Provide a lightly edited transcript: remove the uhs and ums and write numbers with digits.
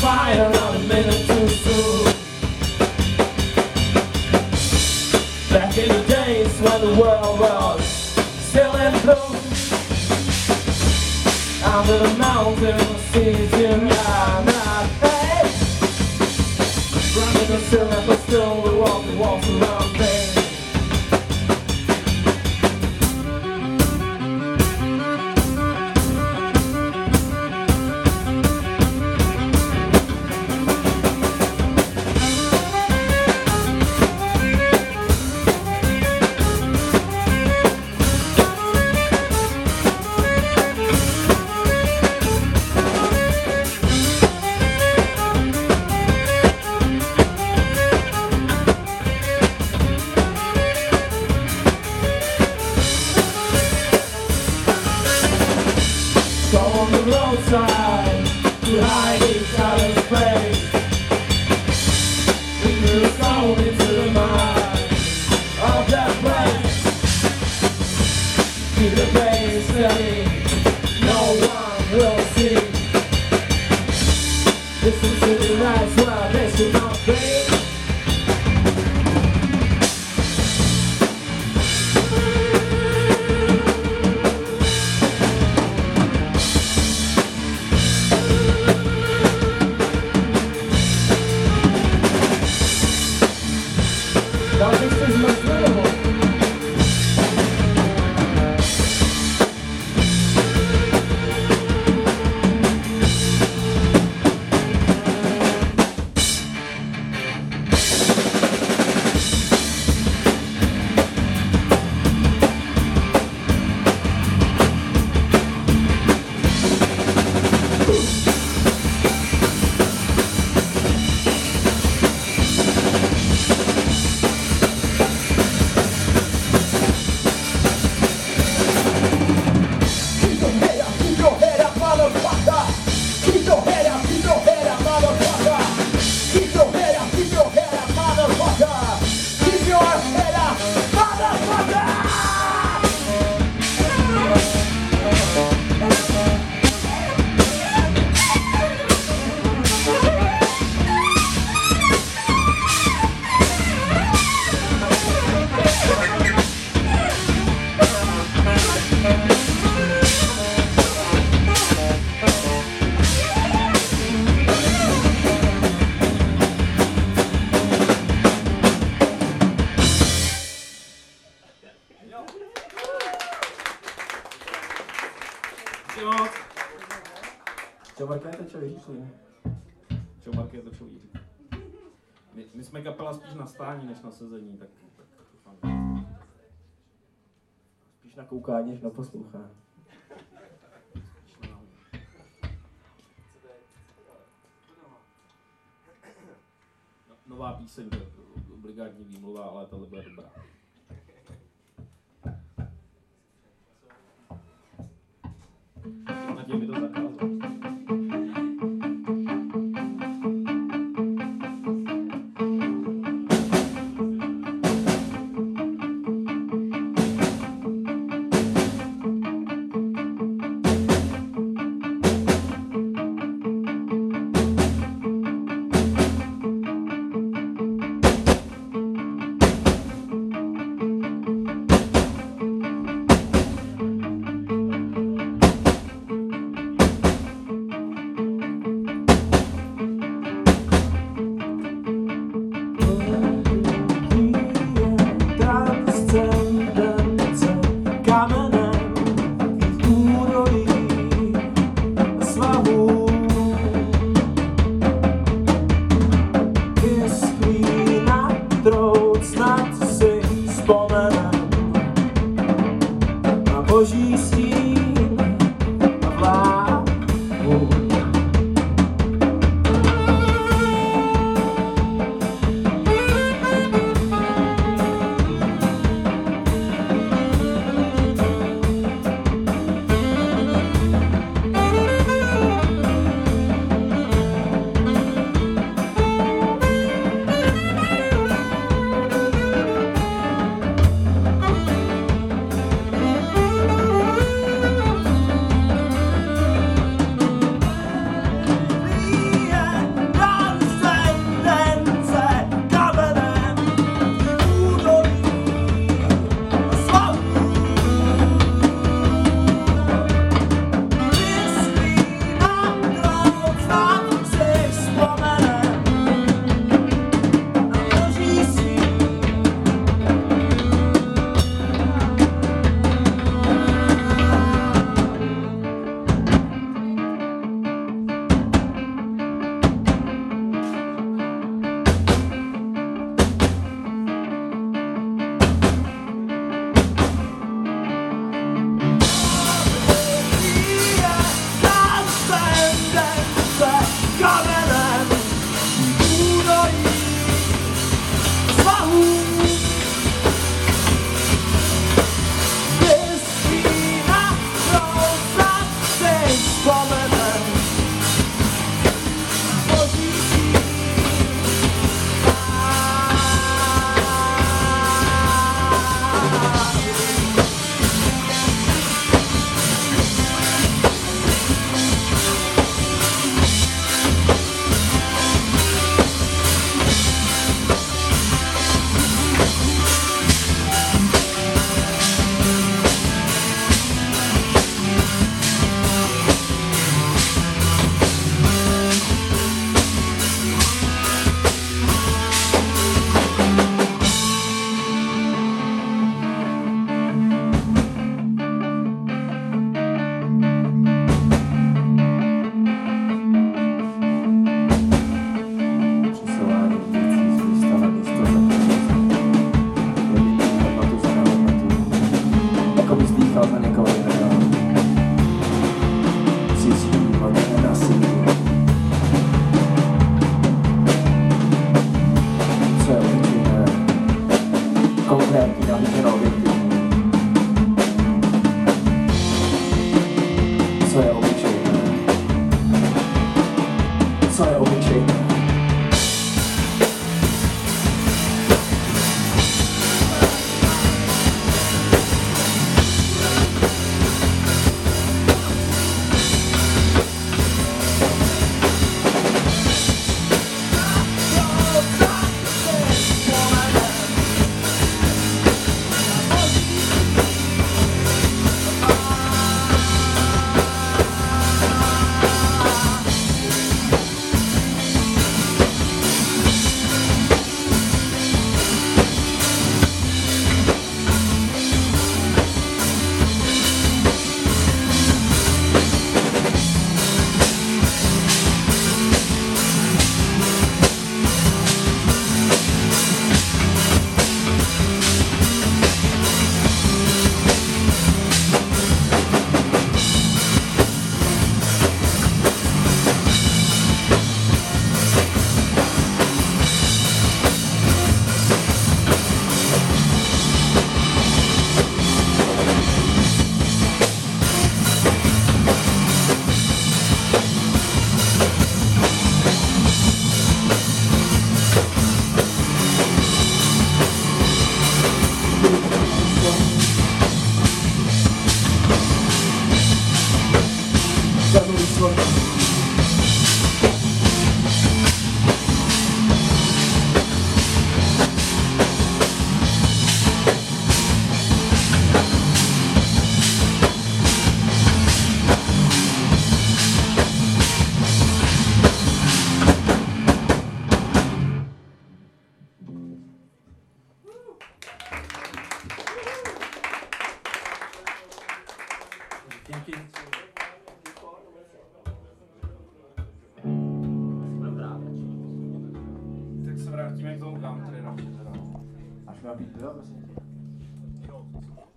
fire not a minute too soon. Back in the days when the world was still in bloom, under the mountain seas in my face, running the still but still we walk the walks around me. Go on the roadside to hide each other's face. We threw a stone into the mind of that place. Keep the pace steady, no one will see. This is city lights where they should not be. Now this is my cinema. Čo Marké točil Jiříku? Čo Marké točil Jiříku? My jsme kapela spíš na stání, než na sezení, tak Spíš na koukání, než na poslouchání. Nová píseň, obligátní výmluva, ale tohle bude dobrá. Naději mi to zakázal. Co je obyčej? Díky. Tak se vrátíme k tomu country radši teda. Až má být piva, prosím tě.